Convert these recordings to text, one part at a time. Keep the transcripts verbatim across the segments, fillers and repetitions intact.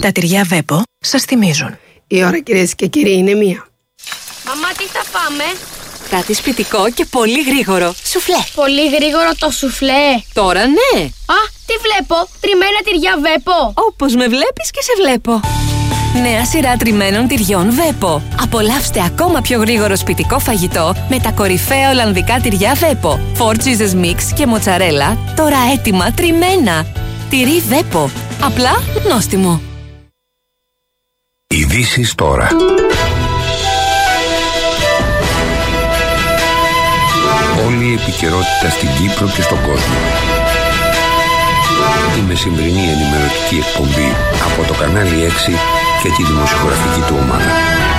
Τα τυριά Βέπο σας θυμίζουν. Η ώρα, κυρίες και κύριοι, είναι μία. Μαμά, τι θα φάμε? Κάτι σπιτικό και πολύ γρήγορο. Σουφλέ. Πολύ γρήγορο το σουφλέ. Τώρα ναι. Α, τι βλέπω? Τριμμένα τυριά Βέπο. Όπως με βλέπεις και σε βλέπω. Νέα σειρά τριμμένων τυριών Βέπο. Απολαύστε ακόμα πιο γρήγορο σπιτικό φαγητό με τα κορυφαία ολλανδικά τυριά Βέπο. Four cheeses mix και μοτσαρέλα, τώρα έτοιμα τριμμένα. Τυρί Βέπο. Απλά νόστιμο. Ειδήσεις τώρα. Όλη η επικαιρότητα στην Κύπρο και στον κόσμο. Η μεσημβρινή ενημερωτική εκπομπή από το κανάλι έξι και τη δημοσιογραφική του ομάδα.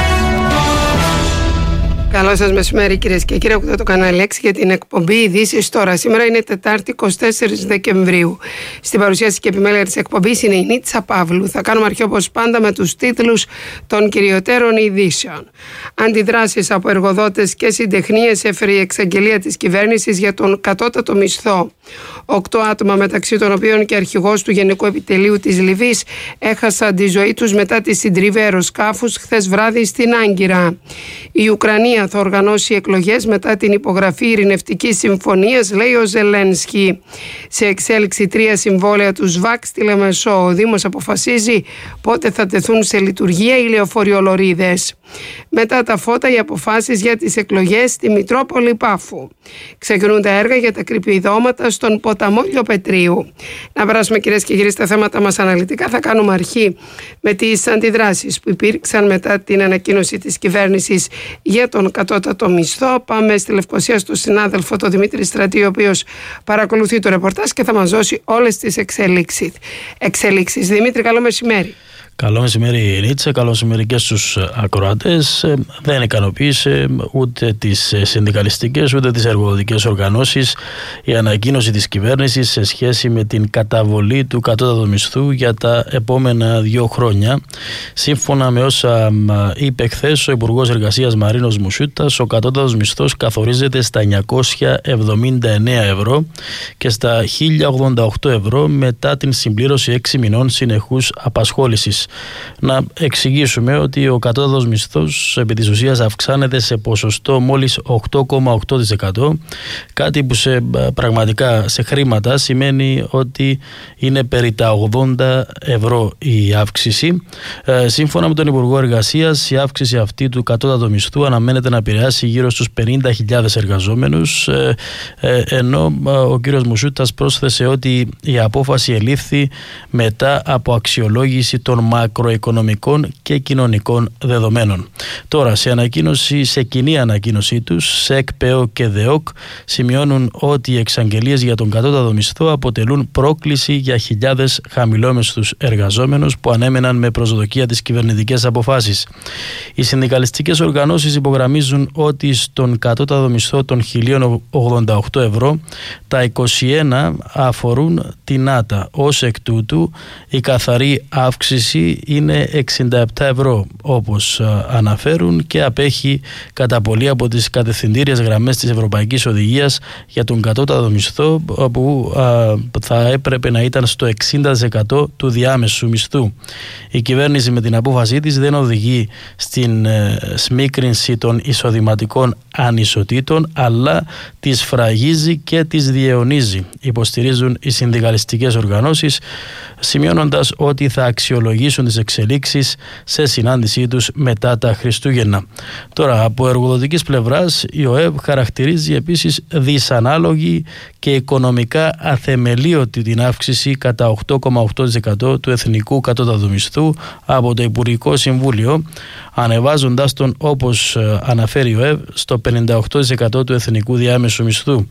Καλό σας μεσημέρι, κυρίες και κύριοι, από το κανάλι έξι για την εκπομπή Ειδήσεις τώρα. Σήμερα είναι Τετάρτη, εικοστή τέταρτη Δεκεμβρίου. Στην παρουσίαση και επιμέλεια της εκπομπής είναι η Νίτσα Παύλου. Θα κάνουμε αρχή όπως πάντα με τους τίτλους των κυριωτέρων ειδήσεων. Αντιδράσεις από εργοδότες και συντεχνίες έφερε η εξαγγελία της κυβέρνησης για τον κατώτατο μισθό. Οκτώ άτομα, μεταξύ των οποίων και αρχηγός του Γενικού Επιτελείου της Λιβύης, έχασαν τη ζωή τους μετά τη συντριβή αεροσκάφους χθες βράδυ στην Άγκυρα. Η Ουκρανία θα οργανώσει εκλογές μετά την υπογραφή ειρηνευτικής συμφωνίας, λέει ο Ζελένσκι. Σε εξέλιξη τρία συμβόλαια του ΣΒΑΚ στη Λεμεσό. Ο Δήμος αποφασίζει πότε θα τεθούν σε λειτουργία οι λεωφοριολωρίδες. Μετά τα φώτα, οι αποφάσεις για τις εκλογές στη Μητρόπολη Πάφου. Ξεκινούν τα έργα για τα κρυπηδώματα στον ποταμό Λιοπετρίου. Να περάσουμε, κυρίες και κύριοι, στα θέματα μας αναλυτικά. Θα κάνουμε αρχή με τις αντιδράσεις που υπήρξαν μετά την ανακοίνωση της κυβέρνησης για τον κατώτατο μισθό. Πάμε στη Λευκοσία στον συνάδελφο τον Δημήτρη Στρατή, ο οποίος παρακολουθεί το ρεπορτάζ και θα μας δώσει όλες τις εξελίξεις. εξελίξεις. Δημήτρη, καλό μεσημέρι. Καλό μεσημέρι, Νίτσα. Καλό μεσημέρι και στους ακροατές. Δεν ικανοποίησε ούτε τις συνδικαλιστικές ούτε τις εργοδοτικές οργανώσεις η ανακοίνωση της κυβέρνησης σε σχέση με την καταβολή του κατώτατου μισθού για τα επόμενα δύο χρόνια. Σύμφωνα με όσα είπε χθες ο Υπουργός Εργασίας Μαρίνος Μουσούτας, ο κατώτατος μισθός καθορίζεται στα εννιακόσια εβδομήντα εννέα ευρώ και στα χίλια ογδόντα οκτώ ευρώ μετά την συμπλήρωση έξι μηνών συνεχούς απασχόλησης. Να εξηγήσουμε ότι ο κατώτατος μισθός επί της ουσίας αυξάνεται σε ποσοστό μόλις οκτώ κόμμα οκτώ τοις εκατό, κάτι που σε πραγματικά σε χρήματα σημαίνει ότι είναι περί τα ογδόντα ευρώ η αύξηση. Ε, σύμφωνα με τον Υπουργό Εργασίας, η αύξηση αυτή του κατώτατου μισθού αναμένεται να επηρεάσει γύρω στους πενήντα χιλιάδες εργαζόμενους, ε, ε, ενώ ε, ο κύριος Μουσούτας πρόσθεσε ότι η απόφαση ελήφθη μετά από αξιολόγηση των μακροοικονομικών και κοινωνικών δεδομένων. Τώρα, σε ανακοίνωση, σε κοινή ανακοίνωσή τους, ΣΕΚ, ΠΕΟ και ΔΕΟΚ σημειώνουν ότι οι εξαγγελίες για τον κατώτατο μισθό αποτελούν πρόκληση για χιλιάδες χαμηλόμισθους εργαζόμενους που ανέμεναν με προσδοκία τις κυβερνητικές αποφάσεις. Οι συνδικαλιστικές οργανώσεις υπογραμμίζουν ότι στον κατώτατο μισθό των χίλια ογδόντα οκτώ ευρώ τα είκοσι ένα αφορούν την ΆΤΑ. Ως εκ τούτου, η καθαρή αύξηση είναι εξήντα επτά ευρώ, όπως αναφέρουν, και απέχει κατά πολύ από τις κατευθυντήριες γραμμές της Ευρωπαϊκής Οδηγίας για τον κατώτατο μισθό, που α, θα έπρεπε να ήταν στο εξήντα τοις εκατό του διάμεσου μισθού. Η κυβέρνηση με την απόφασή της δεν οδηγεί στην ε, σμίκρινση των εισοδηματικών ανισοτήτων, αλλά τις φραγίζει και τις διαιωνίζει, υποστηρίζουν οι συνδικαλιστικές οργανώσεις, σημειώνοντας ότι θα αξιολογήσουν τις εξελίξεις σε συνάντησή τους μετά τα Χριστούγεννα. Τώρα, από εργοδοτικής πλευράς, η ΟΕΒ χαρακτηρίζει επίσης δυσανάλογη και οικονομικά αθεμελίωτη την αύξηση κατά οκτώ κόμμα οκτώ τοις εκατό του εθνικού κατώτατου μισθού από το Υπουργικό Συμβούλιο, ανεβάζοντας τον, όπως αναφέρει η ΟΕΒ, στο πενήντα οκτώ τοις εκατό του εθνικού διάμεσου μισθού.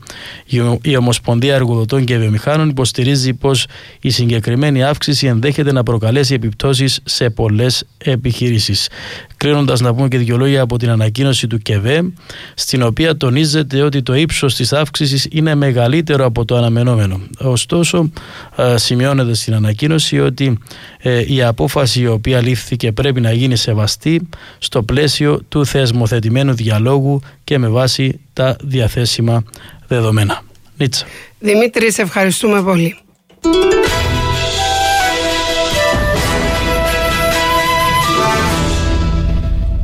Η Ομοσπονδία Εργοδοτών και Βιομηχάνων υποστηρίζει πως η συγκεκριμένη αύξηση ενδέχεται να προκαλέσει επιπτώσεις σε πολλές επιχειρήσεις. Κλείνοντας, να πούμε και δύο λόγια από την ανακοίνωση του ΚΕΒΕ, στην οποία τονίζεται ότι το ύψος της αύξησης είναι μεγαλύτερο από το αναμενόμενο. Ωστόσο, σημειώνεται στην ανακοίνωση ότι η απόφαση η οποία λήφθηκε πρέπει να γίνει σεβαστή στο πλαίσιο του θεσμοθετημένου διαλόγου και με βάση τα διαθέσιμα δεδομένα. Νίτσα. Δημήτρη, σε ευχαριστούμε πολύ.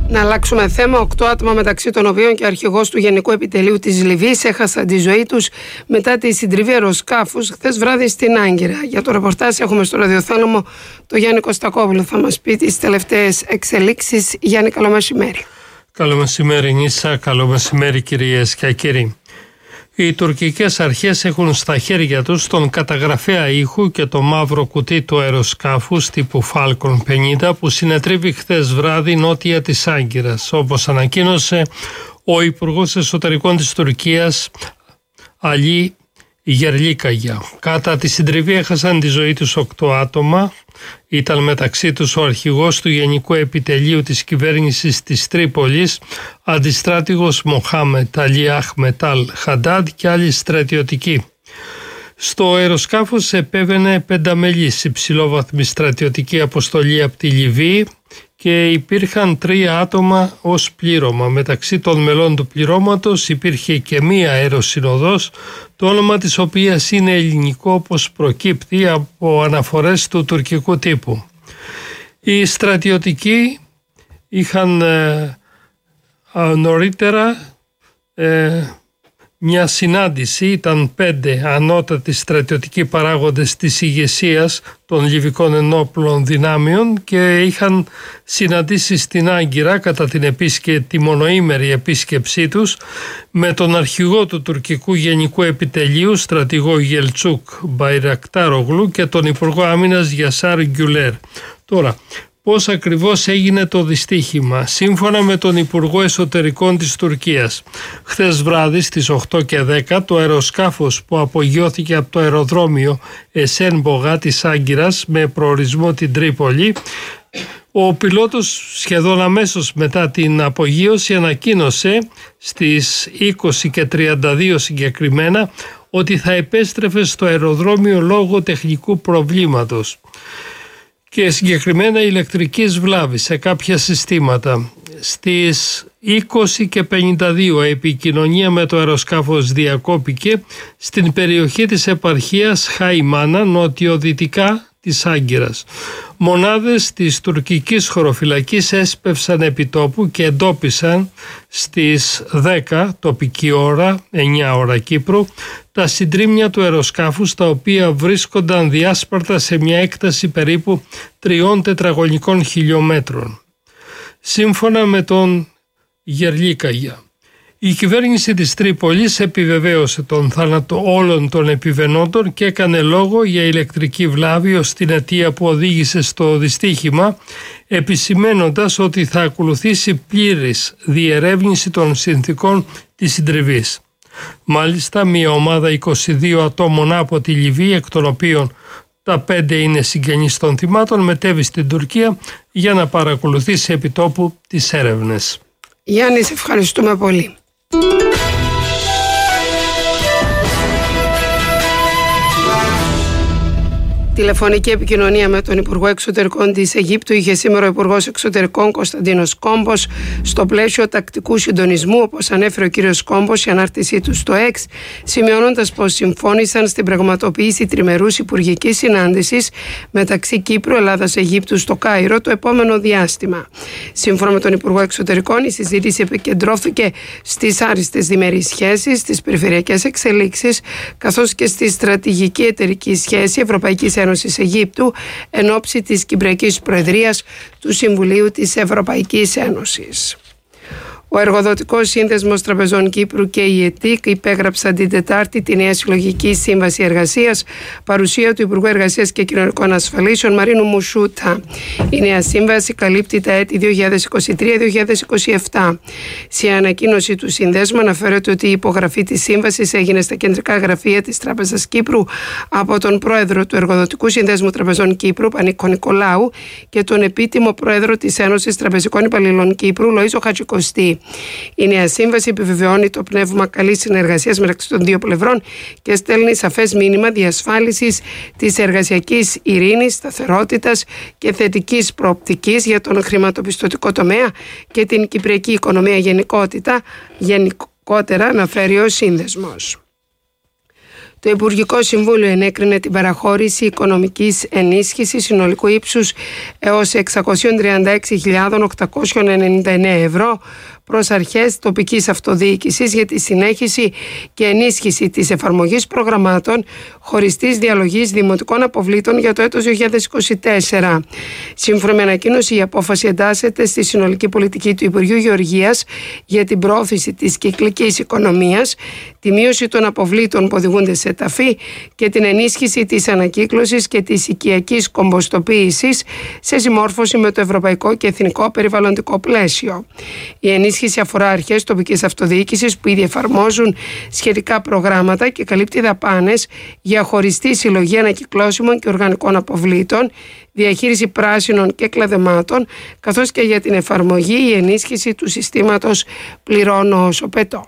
Να αλλάξουμε θέμα. Οκτώ άτομα, μεταξύ των οποίων και αρχηγός του Γενικού Επιτελείου της Λιβύης, έχασαν τη ζωή τους μετά τη συντριβή αεροσκάφους χθες βράδυ στην Άγκυρα. Για το ρεπορτάζ έχουμε στο ραδιοθάλαμο το Γιάννη Κωστακόπουλο. Θα μας πει τις τελευταίες εξελίξεις. Γιάννη, καλό μεσημέρι. Καλό μεσημέρι Νίσσα, καλό μεσημέρι κυρίες και κύριοι. Οι τουρκικές αρχές έχουν στα χέρια τους τον καταγραφέα ήχου και το μαύρο κουτί του αεροσκάφους τύπου Falcon πενήντα που συνετρίβει χθες βράδυ νότια της Άγκυρας, όπως ανακοίνωσε ο Υπουργός Εσωτερικών της Τουρκίας Αλή Γερλίκαγια. Κατά τη συντριβή έχασαν τη ζωή τους οκτώ άτομα. Ήταν μεταξύ τους ο αρχηγός του Γενικού Επιτελείου της κυβέρνησης της Τρίπολης, αντιστράτηγος Μοχάμετ Αλί Αχμετ Αλ Χαντάντ και άλλοι στρατιωτικοί. Στο αεροσκάφος επέβαινε πενταμελής υψηλόβαθμη στρατιωτική αποστολή από τη Λιβύη και υπήρχαν τρία άτομα ως πλήρωμα. Μεταξύ των μελών του πληρώματος υπήρχε και μία αεροσυνοδός, το όνομα της οποίας είναι ελληνικό όπως προκύπτει από αναφορές του τουρκικού τύπου. Οι στρατιωτικοί είχαν ε, νωρίτερα ε, μια συνάντηση, ήταν πέντε ανώτατοι στρατιωτικοί παράγοντες της ηγεσίας των Λιβικών ενόπλων δυνάμεων και είχαν συναντήσει στην Άγκυρα κατά την επίσκε, τη μονοήμερη επίσκεψή τους με τον αρχηγό του τουρκικού Γενικού Επιτελείου, στρατηγό Γελτσούκ Μπαϊρακτάρογλου, και τον Υπουργό Άμυνας Γιασάρ Γκιουλέρ. Τώρα, πώς ακριβώς έγινε το δυστύχημα? Σύμφωνα με τον Υπουργό Εσωτερικών της Τουρκίας, χθες βράδυ στις οκτώ και δέκα το αεροσκάφος που απογειώθηκε από το αεροδρόμιο Εσέν Μπογά της Άγκυρας με προορισμό την Τρίπολη, ο πιλότος σχεδόν αμέσως μετά την απογείωση ανακοίνωσε στις είκοσι και τριάντα δύο συγκεκριμένα ότι θα επέστρεφε στο αεροδρόμιο λόγω τεχνικού προβλήματος και συγκεκριμένα ηλεκτρικής βλάβης σε κάποια συστήματα. Στις είκοσι και πενήντα δύο η επικοινωνία με το αεροσκάφος διακόπηκε στην περιοχή της επαρχίας Χαϊμάνα, νοτιοδυτικά της Άγκυρας. Μονάδες της τουρκικής χωροφυλακής έσπευσαν επιτόπου και εντόπισαν στις δέκα τοπική ώρα, εννιά ώρα Κύπρου, τα συντρίμμια του αεροσκάφους, τα οποία βρίσκονταν διάσπαρτα σε μια έκταση περίπου τριών τετραγωνικών χιλιόμετρων. Σύμφωνα με τον Γερλίκαγια, η κυβέρνηση της Τρίπολης επιβεβαίωσε τον θάνατο όλων των επιβαινόντων και έκανε λόγο για ηλεκτρική βλάβη ως την αιτία που οδήγησε στο δυστύχημα, επισημένοντας ότι θα ακολουθήσει πλήρης διερεύνηση των συνθηκών της συντριβής. Μάλιστα, μια ομάδα είκοσι δύο ατόμων από τη Λιβύη, εκ των οποίων τα πέντε είναι συγγενείς των θυμάτων, μετέβη στην Τουρκία για να παρακολουθήσει επιτόπου τις έρευνες. Γιάννη, σε ευχαριστούμε πολύ. Τηλεφωνική επικοινωνία με τον Υπουργό Εξωτερικών της Αιγύπτου είχε σήμερα ο Υπουργός Εξωτερικών Κωνσταντίνος Κόμπος στο πλαίσιο τακτικού συντονισμού, όπως ανέφερε ο κύριος Κόμπος η ανάρτησή του στο X, σημειώνοντας πως συμφώνησαν στην πραγματοποίηση τριμερούς υπουργικής συνάντησης μεταξύ Κύπρου, Ελλάδας, Αιγύπτου στο Κάιρο το επόμενο διάστημα. Σύμφωνα με τον Υπουργό Εξωτερικών, η συζήτηση επικεντρώθηκε στις άριστες διμερείς σχέσεις, στις περιφερειακές εξελίξεις, καθώς και στη στρατηγική εταιρική σχέση Ευρωπαϊκής Ένωσης Αιγύπτου εν ώψη της Κυπριακής Προεδρίας του Συμβουλίου της Ευρωπαϊκής Ένωσης. Ο Εργοδοτικός Σύνδεσμος Τραπεζών Κύπρου και η ΕΤΙΚ υπέγραψαν την Τετάρτη τη νέα συλλογική σύμβαση εργασίας, παρουσία του Υπουργού Εργασίας και Κοινωνικών Ασφαλίσεων Μαρίνου Μουσούτα. Η νέα σύμβαση καλύπτει τα έτη δύο χιλιάδες είκοσι τρία με δύο χιλιάδες είκοσι επτά. Σε ανακοίνωση του Συνδέσμου αναφέρεται ότι η υπογραφή της σύμβασης έγινε στα κεντρικά γραφεία της Τράπεζας Κύπρου από τον πρόεδρο του Εργοδοτικού Συνδέσμου Τραπεζών Κύπρου, Πανίκο Νικολάου, και τον επίτιμο πρόεδρο της Ένωσης Τραπεζικών Υπαλληλών Κύπρου, Λοΐζο Χατζικοστή. Η νέα σύμβαση επιβεβαιώνει το πνεύμα καλής συνεργασίας μεταξύ των δύο πλευρών και στέλνει σαφές μήνυμα διασφάλισης της εργασιακής ειρήνης, σταθερότητας και θετικής προοπτικής για τον χρηματοπιστωτικό τομέα και την κυπριακή οικονομία γενικότητα, γενικότερα, αναφέρει ο Σύνδεσμος. Το Υπουργικό Συμβούλιο ενέκρινε την παραχώρηση οικονομικής ενίσχυσης συνολικού ύψους έως εξακόσιες τριάντα έξι χιλιάδες οκτακόσια ενενήντα εννέα ευρώ προς αρχές τοπικής αυτοδιοίκησης για τη συνέχιση και ενίσχυση της εφαρμογής προγραμμάτων χωριστής διαλογής δημοτικών αποβλήτων για το έτος δύο χιλιάδες είκοσι τέσσερα. Σύμφωνα με ανακοίνωση, η απόφαση εντάσσεται στη συνολική πολιτική του Υπουργείου Γεωργίας για την προώθηση της κυκλικής οικονομίας, τη μείωση των αποβλήτων που οδηγούνται σε ταφή και την ενίσχυση της ανακύκλωσης και της οικιακής κομποστοποίησης σε συμμόρφωση με το ευρωπαϊκό και εθνικό περιβαλλοντικό πλαίσιο. Η ενίσχυση αφορά αρχές τοπικής αυτοδιοίκησης που ήδη εφαρμόζουν σχετικά προγράμματα και καλύπτει δαπάνες για χωριστή συλλογή ανακυκλώσιμων και οργανικών αποβλήτων, διαχείριση πράσινων και κλαδεμάτων, καθώς και για την εφαρμογή ή ενίσχυση του συστήματος πληρώνω όσο πετώ.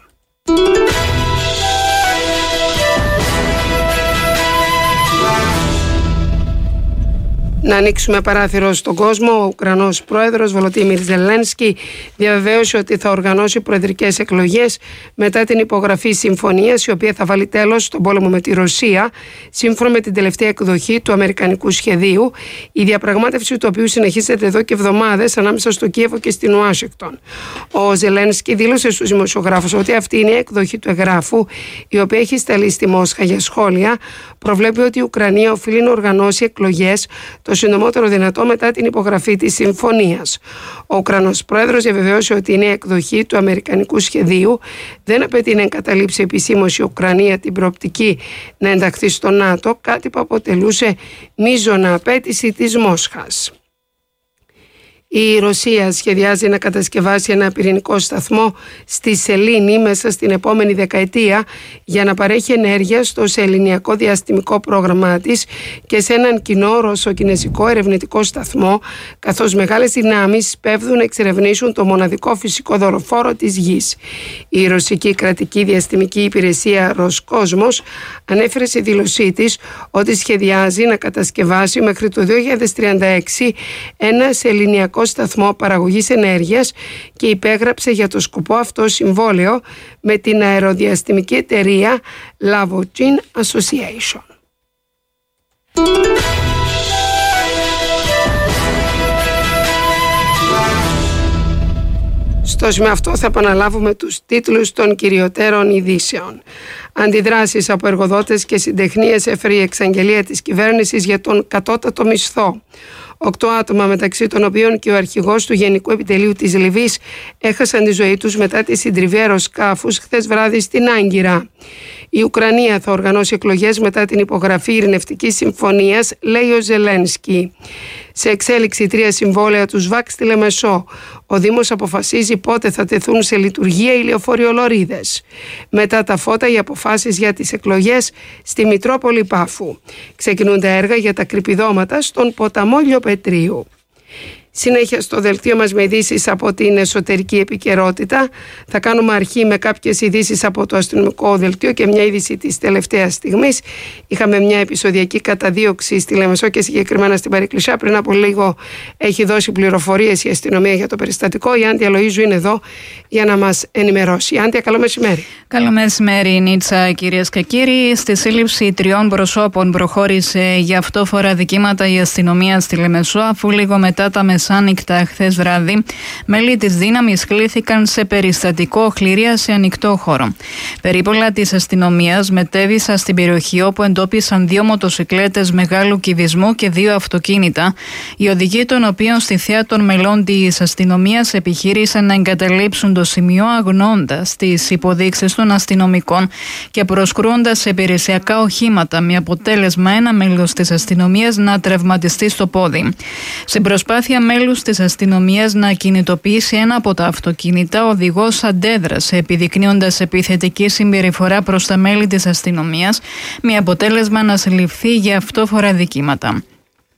Να ανοίξουμε παράθυρο στον κόσμο. Ο Ουκρανός πρόεδρος Βολοντίμιρ Ζελένσκι διαβεβαίωσε ότι θα οργανώσει προεδρικές εκλογές μετά την υπογραφή συμφωνίας, η οποία θα βάλει τέλος στον πόλεμο με τη Ρωσία, σύμφωνα με την τελευταία εκδοχή του αμερικανικού σχεδίου, η διαπραγμάτευση του οποίου συνεχίζεται εδώ και εβδομάδες ανάμεσα στο Κίεβο και στην Ουάσιγκτον. Ο Ζελένσκι δήλωσε στους δημοσιογράφους ότι αυτή είναι η εκδοχή του εγγράφου, η οποία έχει σταλεί στη Μόσχα για σχόλια. Προβλέπει ότι η Ουκρανία οφείλει να οργανώσει εκλογές το συντομότερο δυνατό μετά την υπογραφή της συμφωνίας. Ο Ουκρανός πρόεδρος διαβεβαίωσε ότι η νέα εκδοχή του αμερικανικού σχεδίου δεν απαιτεί να εγκαταλείψει επισήμως η Ουκρανία την προοπτική να ενταχθεί στο ΝΑΤΟ, κάτι που αποτελούσε μείζωνα απέτηση της Μόσχας. Η Ρωσία σχεδιάζει να κατασκευάσει ένα πυρηνικό σταθμό στη Σελήνη μέσα στην επόμενη δεκαετία για να παρέχει ενέργεια στο σεληνιακό διαστημικό πρόγραμμά της και σε έναν κοινό ρωσοκινεζικό ερευνητικό σταθμό, καθώς μεγάλες δυνάμεις σπέβδουν να εξερευνήσουν το μοναδικό φυσικό δωροφόρο της Γης. Η ρωσική κρατική διαστημική υπηρεσία Ροσκόσμος ανέφερε στη δήλωσή της ότι σχεδιάζει να κατασκευάσει μέχρι το δύο χιλιάδες τριάντα έξι ένα σεληνιακό σταθμό παραγωγής ενέργειας και υπέγραψε για το σκοπό αυτό συμβόλαιο με την αεροδιαστημική εταιρεία Lavogin Association. Στο σημείο αυτό θα επαναλάβουμε τους τίτλους των κυριωτέρων ειδήσεων. Αντιδράσεις από εργοδότες και συντεχνίες έφερε η εξαγγελία της κυβέρνησης για τον κατώτατο μισθό. Οκτώ άτομα, μεταξύ των οποίων και ο αρχηγός του Γενικού Επιτελείου της Λιβύης, έχασαν τη ζωή τους μετά τη συντριβή αεροσκάφους χθες βράδυ στην Άγκυρα. Η Ουκρανία θα οργανώσει εκλογές μετά την υπογραφή ειρηνευτικής συμφωνίας, λέει ο Ζελένσκι. Σε εξέλιξη τρία συμβόλαια του ΣΒΑΚ στη Λεμεσό. Ο Δήμος αποφασίζει πότε θα τεθούν σε λειτουργία οι λεωφοριολωρίδες. Μετά τα φώτα, οι αποφάσεις για τις εκλογές στη Μητρόπολη Πάφου. Ξεκινούν τα έργα για τα κρυπηδώματα στον ποταμό Λιοπετρίου. Συνέχεια στο δελτίο μας με ειδήσεις από την εσωτερική επικαιρότητα. Θα κάνουμε αρχή με κάποιες ειδήσεις από το αστυνομικό δελτίο και μια είδηση της τελευταίας στιγμής. Είχαμε μια επεισοδιακή καταδίωξη στη Λεμεσό και συγκεκριμένα στην Παρικλισσιά. Πριν από λίγο έχει δώσει πληροφορίες η αστυνομία για το περιστατικό. Η Άντια Λοΐζου είναι εδώ για να μας ενημερώσει. Άντια, καλό μεσημέρι. Καλό μεσημέρι, Νίτσα, κυρίες και κύριοι. Στη σύλληψη τριών προσώπων προχώρησε για αυτόφορα δικήματα η αστυνομία στη Λεμεσό, αφού λίγο μετά τα μεσάνυχτα χθες βράδυ, μέλη της δύναμης κλήθηκαν σε περιστατικό οχληρία σε ανοιχτό χώρο. Περίπολα της αστυνομίας μετέβησαν στην περιοχή, όπου εντόπισαν δύο μοτοσικλέτες μεγάλου κυβισμού και δύο αυτοκίνητα, οι οδηγοί των οποίων στη θέα των μελών της αστυνομίας επιχείρησαν να εγκαταλείψουν το σημείο, αγνοώντας τις υποδείξεις των αστυνομικών και προσκρούοντας σε υπηρεσιακά οχήματα, με αποτέλεσμα ένα μέλος της αστυνομίας να τραυματιστεί στο πόδι. Στην προσπάθεια μέλους της αστυνομίας να κινητοποιήσει ένα από τα αυτοκίνητα, ο οδηγός αντέδρασε, επιδεικνύοντας επιθετική συμπεριφορά προς τα μέλη της αστυνομίας, με αποτέλεσμα να συλληφθεί για αυτόφορα δικήματα.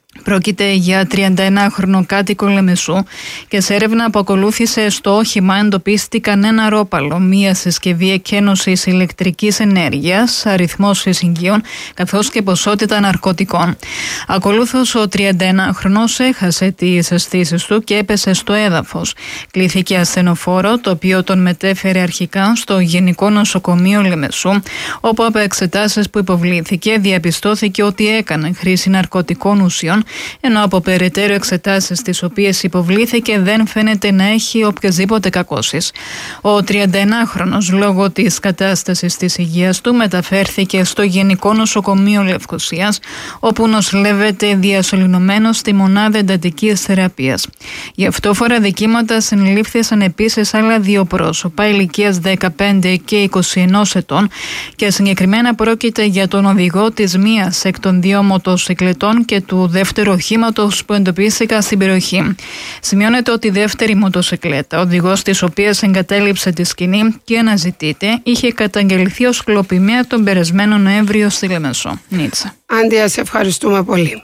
Πρόκειται για τριανταενάχρονο κάτοικο Λεμεσού και σε έρευνα που ακολούθησε στο όχημα εντοπίστηκαν ένα ρόπαλο, μία συσκευή εκένωσης ηλεκτρικής ενέργειας, αριθμός εισηγγείων καθώς και ποσότητα ναρκωτικών. Ακολούθως ο τριανταενάχρονος έχασε τις αισθήσεις του και έπεσε στο έδαφος. Κλήθηκε ασθενοφόρο, το οποίο τον μετέφερε αρχικά στο Γενικό Νοσοκομείο Λεμεσού, όπου από εξετάσεις που υποβλήθηκε διαπιστώθηκε ότι έκανε χρήση ναρκωτικών ουσιών, ενώ από περαιτέρω εξετάσεις τις οποίες υποβλήθηκε δεν φαίνεται να έχει οποιασδήποτε κακώσεις. Ο τριανταενάχρονος λόγω της κατάστασης της υγείας του μεταφέρθηκε στο Γενικό Νοσοκομείο Λευκωσίας, όπου νοσηλεύεται διασωληνωμένος στη μονάδα εντατικής θεραπείας. Για αυτόφορα δικήματα συνελήφθησαν επίσης άλλα δύο πρόσωπα ηλικίας δεκαπέντε και είκοσι ένα ετών και συγκεκριμένα πρόκειται για τον οδηγό της μίας εκ των δύο μοτοσυκλετών και του δεύτερου οχήματος που εντοπίστηκαν στην περιοχή. Σημειώνεται ότι η δεύτερη μοτοσυκλέτα, ο οδηγός της οποίας εγκατέλειψε τη σκηνή και αναζητείται, είχε καταγγελθεί ως κλοπημαία τον περασμένο Νοέμβριο στη Λεμεσό. Νίτσα. Άντια, σε ευχαριστούμε πολύ.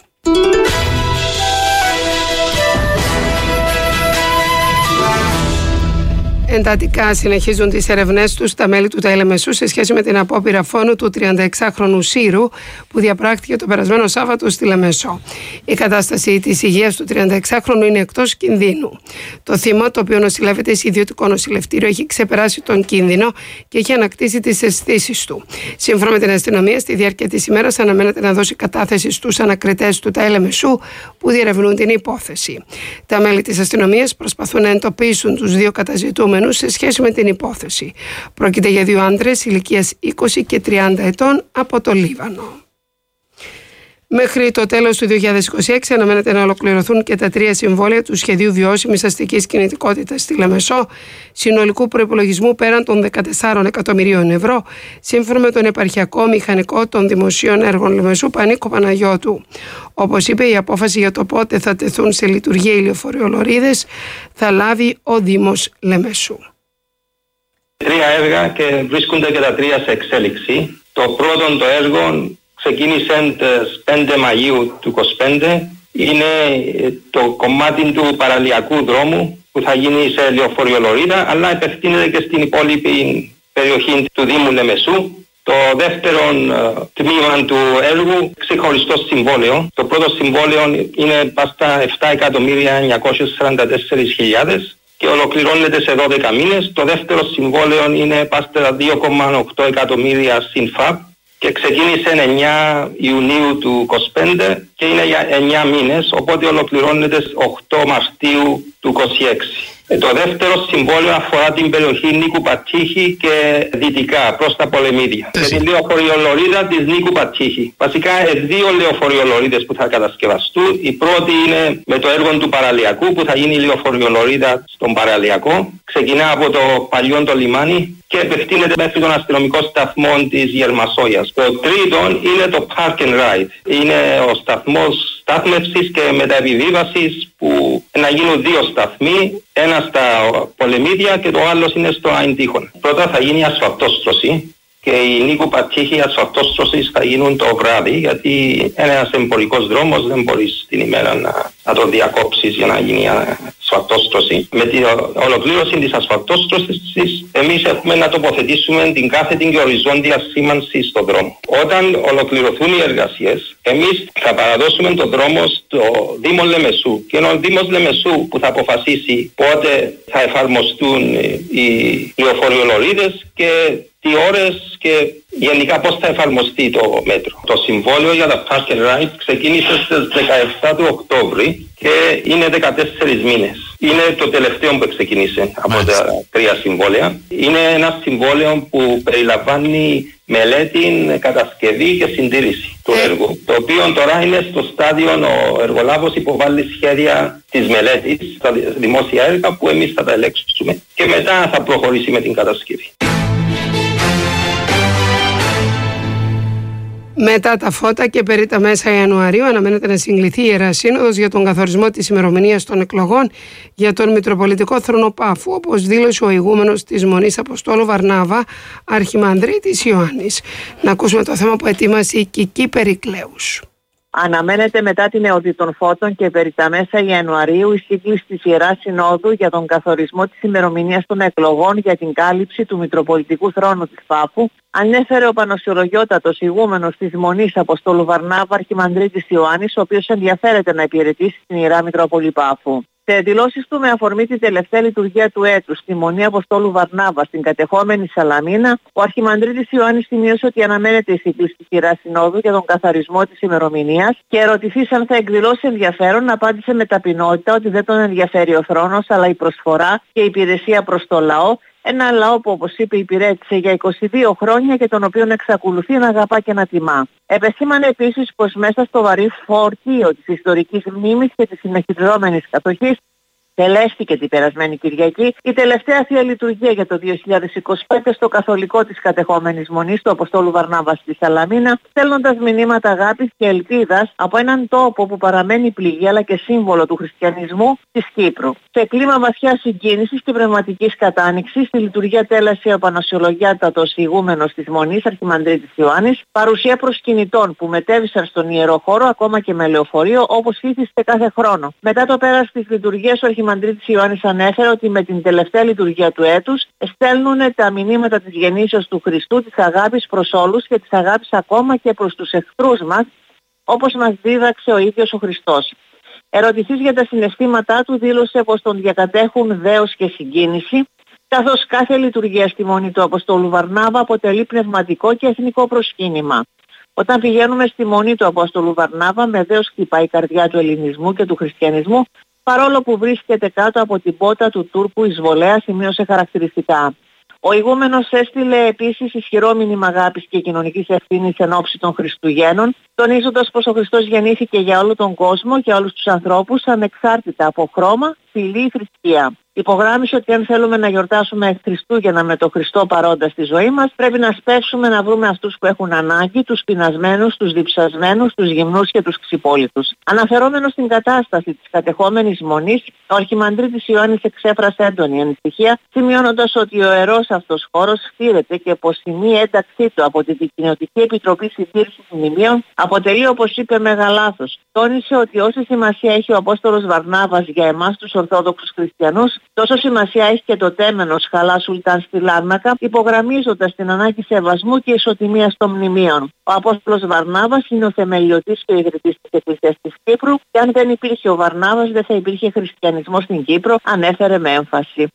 Εντατικά συνεχίζουν τις ερευνές τους τα μέλη του ΤΑΕΛΕΜΕΣΟΥ σε σχέση με την απόπειρα φόνου του τριανταεξάχρονου Σύρου που διαπράχθηκε το περασμένο Σάββατο στη Λεμεσό. Η κατάσταση της υγείας του τριανταεξάχρονου είναι εκτός κινδύνου. Το θύμα, το οποίο νοσηλεύεται σε ιδιωτικό νοσηλευτήριο, έχει ξεπεράσει τον κίνδυνο και έχει ανακτήσει τις αισθήσεις του. Σύμφωνα με την αστυνομία, στη διάρκεια της ημέρας αναμένεται να δώσει κατάθεση στους ανακριτές του ΤΑΕΛΕΜΕΣΟΥ που διερευνούν την υπόθεση. Τα μέλη της αστυνομίας προσπαθούν να εντοπίσουν τους δύο καταζητούμενους σε σχέση με την υπόθεση. Πρόκειται για δύο άντρες ηλικίας είκοσι και τριάντα ετών από το Λίβανο. Μέχρι το τέλος του δύο χιλιάδες είκοσι έξι αναμένεται να ολοκληρωθούν και τα τρία συμβόλαια του Σχεδίου Βιώσιμης Αστικής Κινητικότητας στη Λεμεσό, συνολικού προϋπολογισμού πέραν των δεκατεσσάρων εκατομμυρίων ευρώ, σύμφωνα με τον επαρχιακό μηχανικό των Δημοσίων Έργων Λεμεσού, Πανίκο Παναγιώτου. Όπως είπε, η απόφαση για το πότε θα τεθούν σε λειτουργία οι λεωφορειολωρίδες θα λάβει ο Δήμος Λεμεσού. Τρία έργα και βρίσκονται και τα τρία σε εξέλιξη. Το πρώτο το έργο ξεκίνησε στις πέντε Μαΐου του είκοσι πέντε. Είναι το κομμάτι του παραλιακού δρόμου που θα γίνει σε λεωφορειολωρίδα, αλλά επεκτείνεται και στην υπόλοιπη περιοχή του Δήμου Λεμεσού. Το δεύτερο τμήμα του έργου, ξεχωριστό συμβόλαιο. Το πρώτο συμβόλαιο είναι στα επτά εκατομμύρια εννιακόσιες σαράντα τέσσερις χιλιάδες και ολοκληρώνεται σε δώδεκα μήνες. Το δεύτερο συμβόλαιο είναι στα δύο κόμμα οκτώ εκατομμύρια ΣΥΝΦΑΠ και ξεκίνησε εννέα Ιουνίου του είκοσι πέντε και είναι για εννέα μήνες, οπότε ολοκληρώνεται οκτώ Μαρτίου του είκοσι έξι. Το δεύτερο συμβόλαιο αφορά την περιοχή Νίκου Πατήχη και δυτικά προς τα Πολεμίδια. Με τη λεωφορειολωρίδα της Νίκου Πατήχη. Βασικά δύο λεωφορειολωρίδες που θα κατασκευαστούν. Η πρώτη είναι με το έργο του παραλιακού που θα γίνει η λεωφορειολωρίδα στον παραλιακό. Ξεκινά από το παλιό το λιμάνι και επεκτείνεται μέχρι τον αστυνομικό σταθμό της Γερμασόγειας. Το τρίτο είναι το Park and Ride. Είναι ο σταθμός στάθμευσης και μεταεπιβίβασης που να γίνουν δύο σταθμοί, ένα στα Πολεμίδια και το άλλο είναι στο Αϊντίχον. Πρώτα θα γίνει ασφαλτόστρωση και η Νίκου Πατήχη ασφαλτόστρωσης θα γίνουν το βράδυ, γιατί ένας εμπορικός δρόμος δεν μπορείς την ημέρα να, να το διακόψεις για να γίνει ασφαλτόστρωση. Με την ολοκλήρωση της ασφαλτόστρωσης εμείς έχουμε να τοποθετήσουμε την κάθετη και οριζόντια σήμανση στον δρόμο. Όταν ολοκληρωθούν οι εργασίες, εμείς θα παραδώσουμε τον δρόμο στο Δήμο Λεμεσού και είναι ο Δήμος Λεμεσού που θα αποφασίσει πότε θα εφαρμοστούν οι λεωφορειολωρίδες και τι ώρες και γενικά πώς θα εφαρμοστεί το μέτρο. Το συμβόλαιο για τα Park and Ride ξεκίνησε στις δεκαεπτά του Οκτώβρη και είναι δεκατέσσερις μήνες. Είναι το τελευταίο που ξεκίνησε από τα τρία συμβόλαια. Είναι ένα συμβόλαιο που περιλαμβάνει μελέτη, κατασκευή και συντήρηση του έργου. Το οποίο τώρα είναι στο στάδιο ο εργολάβος υποβάλλει σχέδια της μελέτης στα δημόσια έργα που εμείς θα τα ελέγξουμε και μετά θα προχωρήσει με την κατασκευή. Μετά τα φώτα και περί τα μέσα Ιανουαρίου αναμένεται να συγκληθεί η Ιερά Σύνοδος για τον καθορισμό της ημερομηνίας των εκλογών για τον Μητροπολιτικό Θρόνο Πάφου, όπως δήλωσε ο ηγούμενος της Μονής Αποστόλου Βαρνάβα, Αρχιμανδρίτης Ιωάννης. Να ακούσουμε το θέμα που ετοίμασε η Κική Περικλέους. Αναμένεται μετά την εορτή των Φώτων και περί τα μέσα Ιανουαρίου η σύγκληση της Ιεράς Συνόδου για τον καθορισμό της ημερομηνίας των εκλογών για την κάλυψη του Μητροπολιτικού Θρόνου της Πάφου, ανέφερε ο Πανοσιολογιότατος ηγούμενος της Μονής Αποστόλου Βαρνάβα Αρχιμανδρίτης Ιωάννης, ο οποίος ενδιαφέρεται να υπηρετήσει την Ιερά Μητρόπολη Πάφου. Σε εντυλώσεις του με αφορμή την τελευταία λειτουργία του έτους στη Μονή Αποστόλου Βαρνάβα στην κατεχόμενη Σαλαμίνα, ο Αρχιμανδρίτης Ιωάννης σημείωσε ότι αναμένεται η σύγκληση της Ιεράς Συνόδου για τον καθαρισμό της ημερομηνίας και ερωτηθείς αν θα εκδηλώσει ενδιαφέρον, απάντησε με ταπεινότητα ότι δεν τον ενδιαφέρει ο θρόνος αλλά η προσφορά και η υπηρεσία προς το λαό. Ένα λαό που, όπως είπε, υπηρέτησε για είκοσι δύο χρόνια και τον οποίον εξακολουθεί να αγαπά και να τιμά. Επεσήμανε επίσης πως μέσα στο βαρύ φορτίο της ιστορικής μνήμης και της συνεχιζόμενης κατοχής τελέστηκε την περασμένη Κυριακή η τελευταία Θεία Λειτουργία για το δύο χιλιάδες είκοσι πέντε στο καθολικό της κατεχόμενης Μονής του Αποστόλου Βαρνάβα στη Σαλαμίνα, στέλνοντας μηνύματα αγάπης και ελπίδας από έναν τόπο που παραμένει πληγή αλλά και σύμβολο του χριστιανισμού της Κύπρου. Σε κλίμα βαθιάς συγκίνησης και πνευματικής κατάνοιξης, στη λειτουργία τέλασε ο Πανοσιολογιότατος ηγούμενος της Μονής Αρχιμανδρίτης Ιωάννης, παρουσία προσκυνητών που μετέβησαν στον ιερό χώρο ακόμα και με λεωφορείο όπως ήθιστε κάθε χρόνο. Μετά το πέρας της λειτουργίας, ο Αρχιμανδρίτης Ιωάννης ανέφερε ότι με την τελευταία λειτουργία του έτους στέλνουν τα μηνύματα της γεννήσεως του Χριστού, της αγάπης προς όλους και της αγάπης ακόμα και προς τους εχθρούς μας, όπως μας δίδαξε ο ίδιος ο Χριστός. Ερωτηθείς για τα συναισθήματά του, δήλωσε πως τον διακατέχουν δέος και συγκίνηση, καθώς κάθε λειτουργία στη Μονή του Αποστόλου Βαρνάβα αποτελεί πνευματικό και εθνικό προσκύνημα. Όταν πηγαίνουμε στη Μονή του Απόστολου Βαρνάβα, με δέος χτυπάει η καρδιά του ελληνισμού και του χριστιανισμού, παρόλο που βρίσκεται κάτω από την πότα του Τούρκου εισβολέα, σημείωσε χαρακτηριστικά. Ο ηγούμενος έστειλε επίσης ισχυρό μήνυμα αγάπης και κοινωνικής ευθύνης εν ώψη των Χριστουγέννων, τονίζοντας πως ο Χριστός γεννήθηκε για όλο τον κόσμο, για όλους τους ανθρώπους, ανεξάρτητα από χρώμα, φυλή ή θρησκεία. Υπογράμμισε ότι αν θέλουμε να γιορτάσουμε Χριστούγεννα με τον Χριστό παρόντα στη ζωή μας, πρέπει να σπεύσουμε να βρούμε αυτούς που έχουν ανάγκη, τους πεινασμένους, τους διψασμένους, τους γυμνούς και τους ξυπόλυτους. Αναφερόμενος στην κατάσταση της κατεχόμενης Μονής, ο Αρχιμανδρίτης Ιωάννης εξέφρασε έντονη ανησυχία, σημειώνοντας ότι ο ιερός αυτός χώρος φτύρεται και πως η μη ένταξή του από την Κοινοτική Επιτροπή Συντήρησης Μνημείων αποτελεί, όπως είπε, μεγάλο λάθος. Τόνισε ότι όση σημασία έχει ο Απόστολος Βαρνάβας για εμάς τους Ορθόδοξους Χριστιανούς, τόσο σημασία έχει και το τέμενος Χαλά Σουλτάν στη Λάρνακα, υπογραμμίζοντας την ανάγκη σεβασμού και ισοτιμίας των μνημείων. Ο Απόστολος Βαρνάβας είναι ο θεμελιωτής και ο ιδρυτής της Εκκλησίας της Κύπρου και αν δεν υπήρχε ο Βαρνάβας δεν θα υπήρχε χριστιανισμός στην Κύπρο, ανέφερε με έμφαση.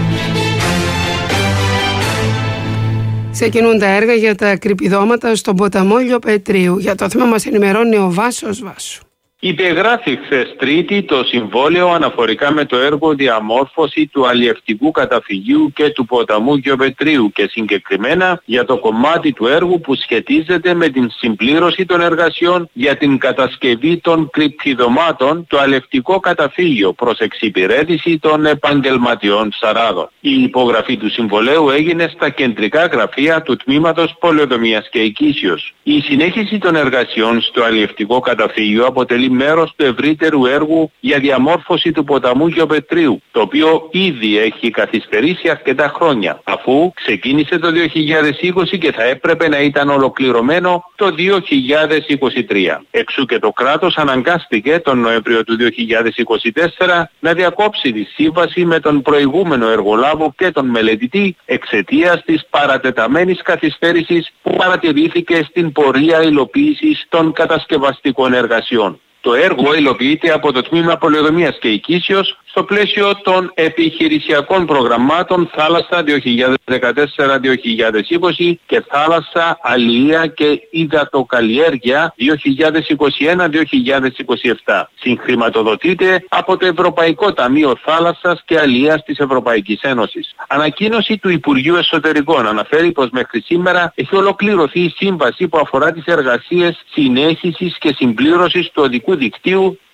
Ξεκινούν τα έργα για τα κρυπηδώματα στον ποταμό Λιοπετρίου. Για το θέμα μας ενημερώνει ο Βάσος Βάσου. Υπεγράφει χθες Τρίτη το συμβόλαιο αναφορικά με το έργο διαμόρφωση του αλλιευτικού καταφυγίου και του ποταμού Λιοπετρίου και συγκεκριμένα για το κομμάτι του έργου που σχετίζεται με την συμπλήρωση των εργασιών για την κατασκευή των κρυπηδωμάτων το αλλιευτικό καταφύγιο προς εξυπηρέτηση των επαγγελματιών ψαράδων. Η υπογραφή του συμβολαίου έγινε στα κεντρικά γραφεία του Τμήματος Πολεοδομίας και Οικίσεως. Η συνέχιση των εργασιών στο αλλιευτικό καταφύγιο αποτελεί μέρος του ευρύτερου έργου για διαμόρφωση του ποταμού Λιοπετρίου, το οποίο ήδη έχει καθυστερήσει αρκετά χρόνια, αφού ξεκίνησε το δύο χιλιάδες είκοσι και θα έπρεπε να ήταν ολοκληρωμένο το δύο χιλιάδες είκοσι τρία. Εξού και το κράτος αναγκάστηκε τον Νοέμβριο του δύο χιλιάδες είκοσι τέσσερα να διακόψει τη σύμβαση με τον προηγούμενο εργολάβο και τον μελετητή εξαιτίας της παρατεταμένης καθυστέρησης που παρατηρήθηκε στην πορεία υλοποίησης των κατασκευαστικών εργασιών. Το έργο υλοποιείται από το Τμήμα Πολεοδομίας και Οικίσεως στο πλαίσιο των επιχειρησιακών προγραμμάτων Θάλασσα δύο χιλιάδες δεκατέσσερα δύο χιλιάδες είκοσι και Θάλασσα, Αλληλεία και Υδατοκαλλιέργεια δύο χιλιάδες είκοσι ένα δύο χιλιάδες είκοσι επτά. Συγχρηματοδοτείται από το Ευρωπαϊκό Ταμείο Θάλασσας και Αλληλείας της Ευρωπαϊκής Ένωσης. Ανακοίνωση του Υπουργείου Εσωτερικών αναφέρει πως μέχρι σήμερα έχει ολοκληρωθεί η σύμβαση που αφορά τις εργασίες συνέχισης και συμπλήρωσης του οδικού δικτύου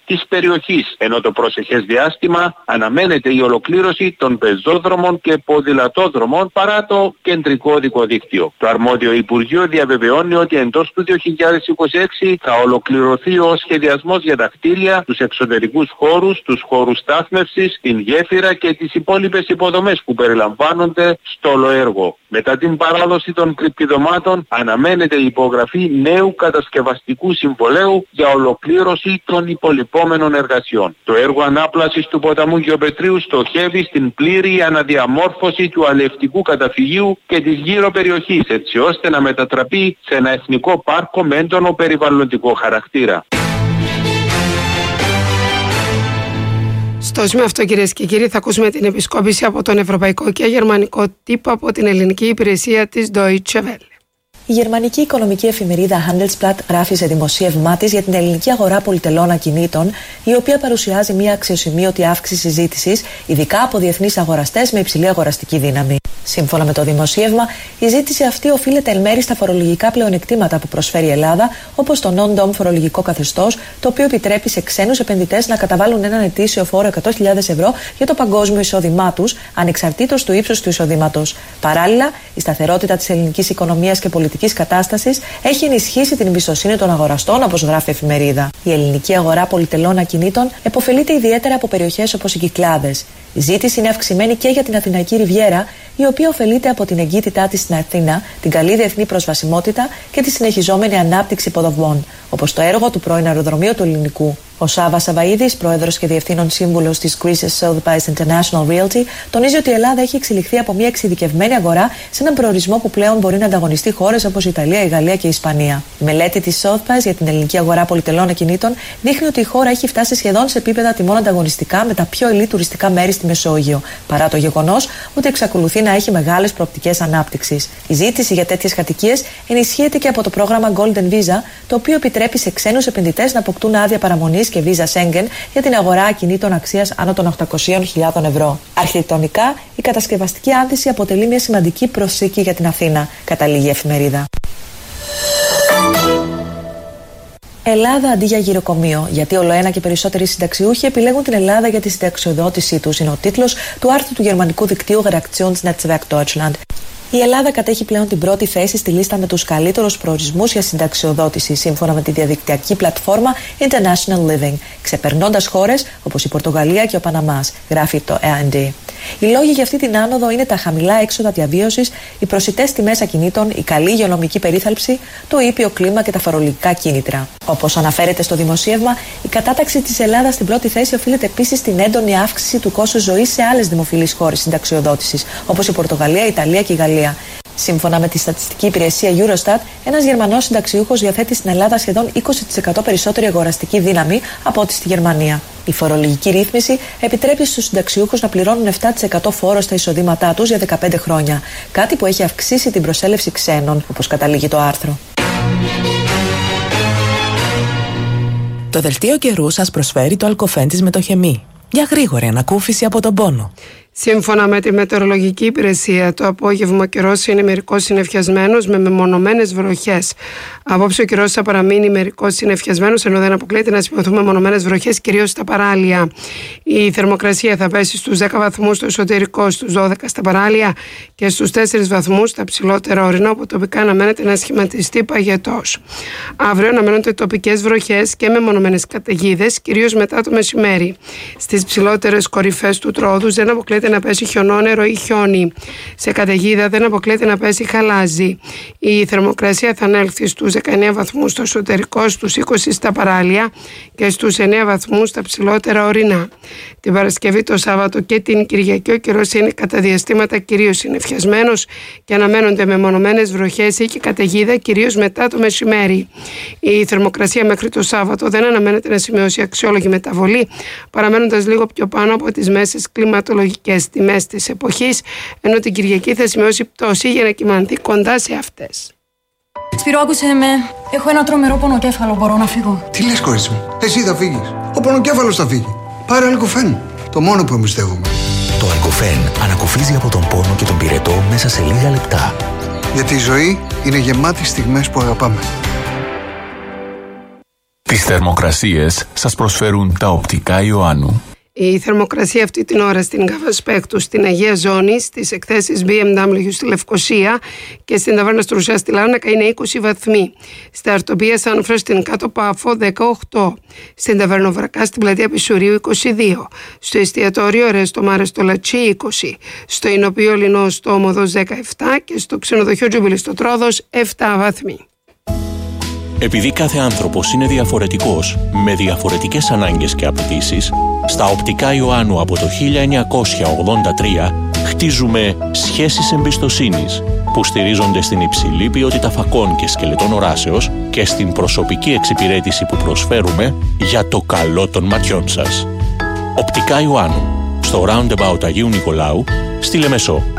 της περιοχής, ενώ το προσεχές διάστημα αναμένεται η ολοκλήρωση των πεζόδρομων και ποδηλατόδρομων παρά το κεντρικό οδικό δίκτυο. Το αρμόδιο Υπουργείο διαβεβαιώνει ότι εντός του δύο χιλιάδες είκοσι έξι θα ολοκληρωθεί ο σχεδιασμός για τα κτίρια, τους εξωτερικούς χώρους, τους χώρους στάθμευσης, την γέφυρα και τις υπόλοιπες υποδομές που περιλαμβάνονται στο ολοέργο. Μετά την παράδοση των κρυπτιδωμάτων αναμένεται η υπογραφή νέου κατασκευαστικού συμβολέου για ολοκλήρωση των υπολοιπόμενων εργασιών. Το έργο ανάπλασης του ποταμού Γιοπετρίου στοχεύει στην πλήρη αναδιαμόρφωση του αλευτικού καταφυγίου και της γύρω περιοχής, έτσι ώστε να μετατραπεί σε ένα εθνικό πάρκο με έντονο περιβαλλοντικό χαρακτήρα. Στο σημείο αυτό, κυρίες και κύριοι, θα ακούσουμε την επισκόπηση από τον ευρωπαϊκό και γερμανικό τύπο από την ελληνική υπηρεσία της Deutsche Welle. Η γερμανική οικονομική εφημερίδα Handelsblatt γράφει σε δημοσίευμά της για την ελληνική αγορά πολυτελών ακινήτων, η οποία παρουσιάζει μια αξιοσημείωτη αύξηση ζήτησης, ειδικά από διεθνείς αγοραστές με υψηλή αγοραστική δύναμη. Σύμφωνα με το δημοσίευμα, η ζήτηση αυτή οφείλεται εν μέρει στα φορολογικά πλεονεκτήματα που προσφέρει η Ελλάδα, όπως το non-dom φορολογικό καθεστώς, το οποίο επιτρέπει σε ξένους επενδυτές να καταβάλουν έναν ετήσιο φόρο εκατό χιλιάδες ευρώ για το παγκόσμιο εισόδημά τους, ανεξαρτήτως του ύψους του εισοδήματος. Παράλληλα, η σταθερότητα της ελληνικής οικονομίας και πολιτικής κατάστασης έχει ενισχύσει την εμπιστοσύνη των αγοραστών, όπως γράφει η εφημερίδα. Η ελληνική αγορά πολυτελών ακινήτων επωφελείται ιδιαίτερα από περιοχές όπως οι Κυκλάδες. Η ζήτηση είναι αυξημένη και για την Αθηναϊκή Ριβιέρα, η οποία ωφελείται από την εγκύτητά της στην Αθήνα, την καλή διεθνή προσβασιμότητα και τη συνεχιζόμενη ανάπτυξη υποδομών, όπως το έργο του πρώην αεροδρομίου του Ελληνικού. Ο Σάββας Σαβαΐδης, πρόεδρος και διευθύνων σύμβουλος της Greece's Sotheby's International Realty, τονίζει ότι η Ελλάδα έχει εξελιχθεί από μια εξειδικευμένη αγορά σε έναν προορισμό που πλέον μπορεί να ανταγωνιστεί χώρες όπως η Ιταλία, η Γαλλία και η Ισπανία. Η μελέτη της Sotheby's για την ελληνική αγορά πολυτελών ακινήτων δείχνει ότι η χώρα έχει φτάσει σχεδόν σε επίπεδα τιμών ανταγωνιστικά με τα πιο ελίτ τουριστικά μέρη στη Μεσόγειο, παρά το γεγονός ότι εξακολουθεί να έχει μεγάλες προοπτικές ανάπτυξης. Η ζήτηση για τέτοιες κατοικίες ενισχύεται και από το πρόγραμμα Golden Visa, το οποίο επιτρέπει σε ξένους επενδυτές να αποκτούν άδεια παραμονής και βίζα Schengen για την αγορά ακινήτων αξίας άνω των οκτακόσιες χιλιάδες ευρώ. Αρχιτεκτονικά, η κατασκευαστική άνθηση αποτελεί μια σημαντική προσθήκη για την Αθήνα, καταλήγει η εφημερίδα. Ελλάδα αντί για γυροκομείο, γιατί ολοένα και περισσότεροι συνταξιούχοι επιλέγουν την Ελλάδα για τη συνταξιοδότησή τους, είναι ο τίτλος του άρθρου του γερμανικού δικτύου Redaktionsnetzwerk Deutschland. Η Ελλάδα κατέχει πλέον την πρώτη θέση στη λίστα με τους καλύτερους προορισμούς για συνταξιοδότηση, σύμφωνα με τη διαδικτυακή πλατφόρμα International Living, ξεπερνώντας χώρες όπως η Πορτογαλία και ο Παναμάς, γράφει το έι εν ντι. Οι λόγοι για αυτή την άνοδο είναι τα χαμηλά έξοδα διαβίωσης, οι προσιτές τιμές ακινήτων, η καλή υγειονομική περίθαλψη, το ήπιο κλίμα και τα φορολογικά κίνητρα. Όπως αναφέρεται στο δημοσίευμα, η κατάταξη της Ελλάδας στην πρώτη θέση οφείλεται επίσης στην έντονη αύξηση του κόστους ζωής σε άλλες δημοφιλείς χώρες συνταξιοδότησης, όπως η Πορτογαλία, η Ιταλία και η Γαλλία. Σύμφωνα με τη στατιστική υπηρεσία Eurostat, ένας Γερμανός συνταξιούχος διαθέτει στην Ελλάδα σχεδόν είκοσι τοις εκατό περισσότερη αγοραστική δύναμη από ό,τι στη Γερμανία. Η φορολογική ρύθμιση επιτρέπει στους συνταξιούχους να πληρώνουν επτά τοις εκατό φόρο στα εισοδήματά τους για δεκαπέντε χρόνια, κάτι που έχει αυξήσει την προσέλευση ξένων, όπως καταλήγει το άρθρο. Το δελτίο καιρού σας προσφέρει το αλκοφέν της μετοχεμή. Για γρήγορη ανακούφιση από τον πόνο. Σύμφωνα με τη μετεωρολογική υπηρεσία, το απόγευμα ο καιρός είναι μερικώς συννεφιασμένος με μεμονωμένες βροχές. Απόψε ο καιρός θα παραμείνει μερικώς συννεφιασμένος, ενώ δεν αποκλείεται να σημειωθούν μεμονωμένες βροχές, κυρίως στα παράλια. Η θερμοκρασία θα πέσει στους δέκα βαθμούς στο εσωτερικό, στους δώδεκα στα παράλια και στους τέσσερις βαθμούς στα ψηλότερα ορεινά, όπου τοπικά αναμένεται να σχηματιστεί παγετός. Αύριο αναμένονται τοπικές βροχές και μεμονωμένες καταιγίδες, κυρίως μετά το μεσημέρι. Στις ψηλότερες κορυφές του τρόδους δεν αποκλείεται να πέσει χιονόνερο ή χιόνι. Σε καταιγίδα δεν αποκλείεται να πέσει χαλάζι. Η θερμοκρασία θα ανέλθει στους δεκαεννέα βαθμούς στο εσωτερικό, στους είκοσι στα παράλια και στους εννέα βαθμούς στα ψηλότερα ορεινά. Την Παρασκευή, το Σάββατο και την Κυριακή ο καιρός είναι κατά διαστήματα κυρίως συννεφιασμένος και αναμένονται μεμονωμένες βροχές ή και καταιγίδα, κυρίως μετά το μεσημέρι. Η θερμοκρασία μέχρι το Σάββατο δεν αναμένεται να σημειώσει αξιόλογη μεταβολή, παραμένοντας λίγο πιο πάνω από τις μέσες κλιματολογικές τιμές της εποχής, ενώ την Κυριακή θα σημειώσει πτώση για να κυμανθεί κοντά σε αυτές. Σπύρο, άκουσε με. Έχω ένα τρομερό πονοκέφαλο. Μπορώ να φύγω? Τι λες, κορίτσι μου? Εσύ θα φύγεις. Ο πονοκέφαλος θα φύγει. Πάρε αλκοφέν. Το μόνο που εμπιστεύομαι. Το αλκοφέν ανακουφίζει από τον πόνο και τον πυρετό μέσα σε λίγα λεπτά. Γιατί η ζωή είναι γεμάτη στιγμές που αγαπάμε. Τις θερμοκρασίες σας προσφέρουν τα οπτικά Ιωάννου. Η θερμοκρασία αυτή την ώρα στην Κάβα Σπέκτου, στην Αγία Ζώνη, στις εκθέσεις μπι εμ ντάμπλιου στη Λευκοσία και στην Ταβέρνα Στρουσιά στη Λάρνακα είναι είκοσι βαθμοί. Στα Αρτοπία Σάνφρα στην Κάτω Πάφο δεκαοκτώ. Στην Ταβέρνα Βρακά στην Πλατεία Πισουρίου είκοσι δύο. Στο εστιατόριο Ρέστο Μάρε στο Λατσί είκοσι. Στο Ινοπείο Λινό στο Όμοδος δεκαεπτά και στο ξενοδοχείο Τζούμπιλη στο Τρόδος επτά βαθμοί. Επειδή κάθε άνθρωπος είναι διαφορετικός, με διαφορετικές ανάγκες και απαιτήσεις, στα οπτικά Ιωάννου από το χίλια εννιακόσια ογδόντα τρία χτίζουμε σχέσεις εμπιστοσύνης που στηρίζονται στην υψηλή ποιότητα φακών και σκελετών οράσεως και στην προσωπική εξυπηρέτηση που προσφέρουμε για το καλό των ματιών σας. Οπτικά Ιωάννου, στο Roundabout Αγίου Νικολάου, στη Λεμεσό.